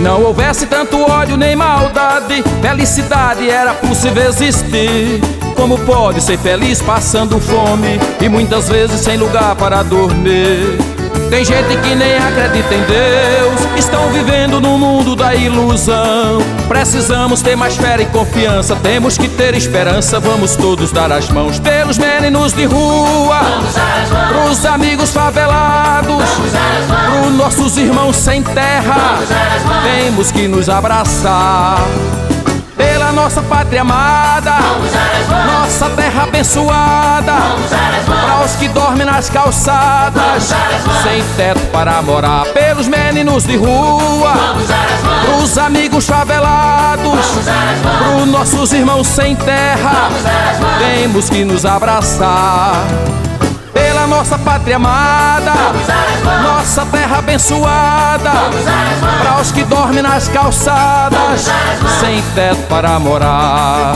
não houvesse tanto ódio nem maldade, felicidade era possível existir. Como pode ser feliz passando fome e muitas vezes sem lugar para dormir? Tem gente que nem acredita em Deus, estão vivendo no mundo da ilusão. Precisamos ter mais fé e confiança, temos que ter esperança. Vamos todos dar as mãos pelos meninos de rua, pros amigos favelados, pros nossos irmãos sem terra. Temos que nos abraçar pela nossa pátria amada, nossa terra abençoada, para os que dormem nas calçadas, sem teto para morar. Pelos meninos de rua, pros amigos favelados, pros nossos irmãos sem terra, temos que nos abraçar. Pela nossa pátria amada, nossa terra abençoada, para os que dormem nas calçadas, sem teto para morar.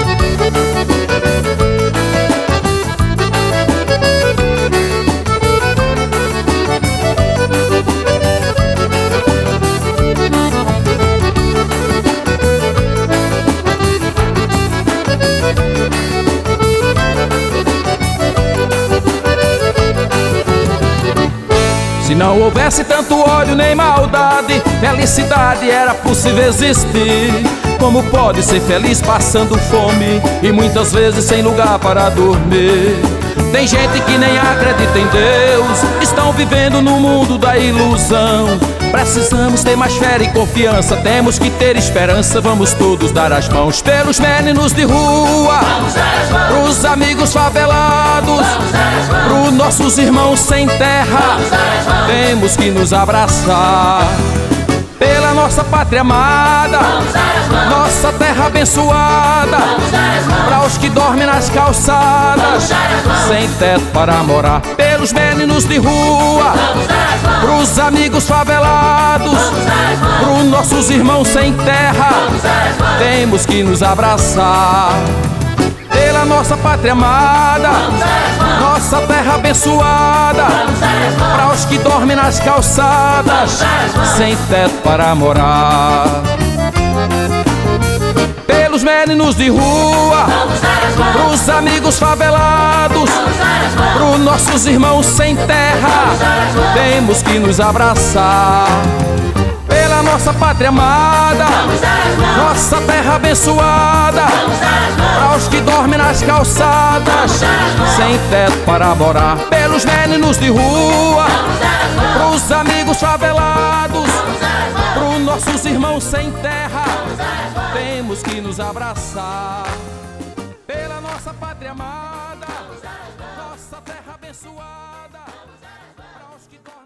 Se não houvesse tanto ódio nem maldade, felicidade era possível existir. Como pode ser feliz passando fome e muitas vezes sem lugar para dormir? Tem gente que nem acredita em Deus, estão vivendo no mundo da ilusão. Precisamos ter mais fé e confiança, temos que ter esperança. Vamos todos dar as mãos pelos meninos de rua, pros amigos favelados, pros nossos irmãos sem terra. Temos que nos abraçar pela nossa pátria amada, nossa terra abençoada, para os que dormem nas calçadas, sem teto para morar. Pelos meninos de rua, pros amigos favelados, pros nossos irmãos sem terra, temos que nos abraçar. Pela nossa pátria amada, nossa terra abençoada, para os que dormem nas calçadas, sem teto para morar. Pelos meninos de rua, pros amigos favelados, pros nossos irmãos sem terra, temos que nos abraçar. Pela nossa pátria amada, nossa terra abençoada, para os que dormem nas calçadas, sem teto para morar. Pelos meninos de rua, pros amigos favelados, pros nossos irmãos sem terra, temos que nos abraçar. Pela nossa pátria amada, nossa terra abençoada, para os que dormem